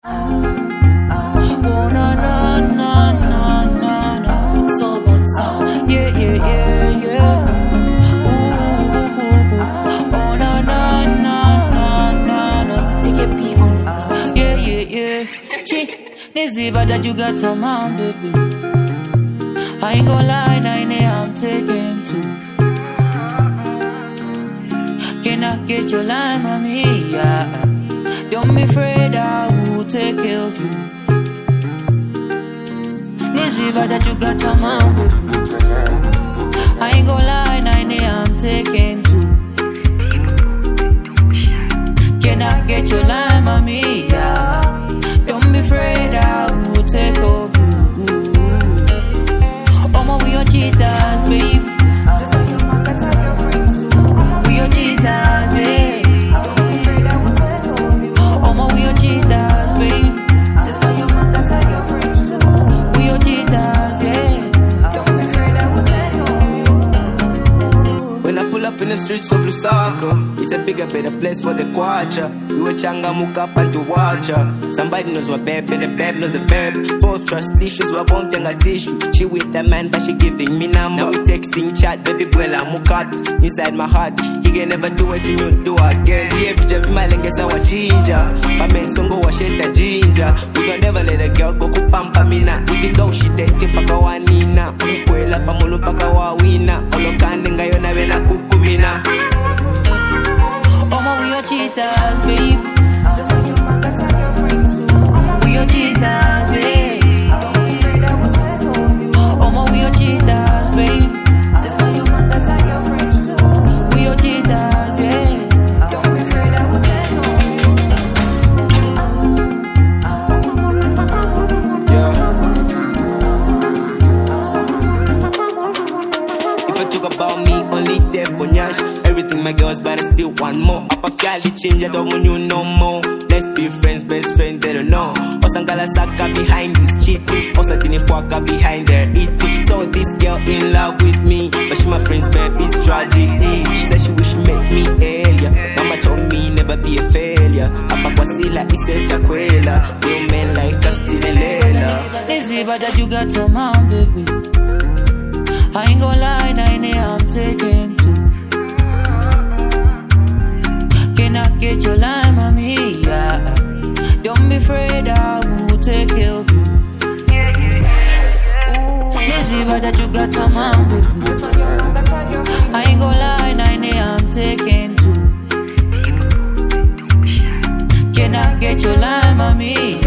Oh na na na na na na. It's all about sound. Yeah yeah yeah yeah. Ooh. Oh na na na na na. TKP on. Yeah yeah yeah. This is that you got some man, baby. I ain't gonna lie, 9 I'm taking two. Can I get your line, mommy? Yeah. Don't be afraid, I will take care of you. Niziba that you got a man, baby. I ain't gonna lie, 9 I'm taking two. Can I get your line, mommy? Yeah. Don't be afraid, I will take care of you. We your cheaters, babe. Just tell your man that tell your friends too. We your cheaters, yeah. Don't be afraid, I will take over you. We your cheaters, babe. Just tell your man that tell your friends too. We your cheaters, yeah. Don't be afraid, I will take over you. When I pull up in the streets of Lusaka, it's a bigger, better place for the quacha. We were changamuka and to watch her. Somebody knows my babe, and the babe knows the babe. Full of trust issues, we won't a tissue. She with the man, but she giving me number. Now we texting chat, baby girl, I'm cut inside my heart. He can never do it, you do again. Yeah, if you just my guess I was ginger. But men songo was shit the ginger. We gon' never let a girl go kupampa mina. Even though she dating paka wanina. Kukwela pamulu paka wawina. Olokane ngayo na vena kukumina. We your cheaters, babe. Just tell your man that tell your friends too. We your cheaters, yeah. Don't be afraid, I will take over you. We your cheaters, babe. Just tell your man that tell your friends too. We your cheaters, yeah. Don't be afraid, I will take Yeah. If I talk about me, only there for Nyash. Everything my girls, but I still want more. Up a fairly change, I don't want you no more. Let's be friends, best friend, they don't know. Osangala Saka behind this cheating. Osatini Fwaka behind their eating. So this girl in love with me, but she my friend's baby, it's tragedy. She said she wish she met me earlier. Mama told me never be a failure. Apa Kwasila iseta kwela. Real men like us still a lela. Lazy, but that you got some man, baby. I ain't gonna lie, 9 I'm taking two. Can I get your line, mommy? Yeah. Don't be afraid, I will take care of you. Lazy, but that you got some man, baby. Just tell your man that tell your friends. I ain't gonna lie, 9 I'm taking two. Can I get your line, mommy?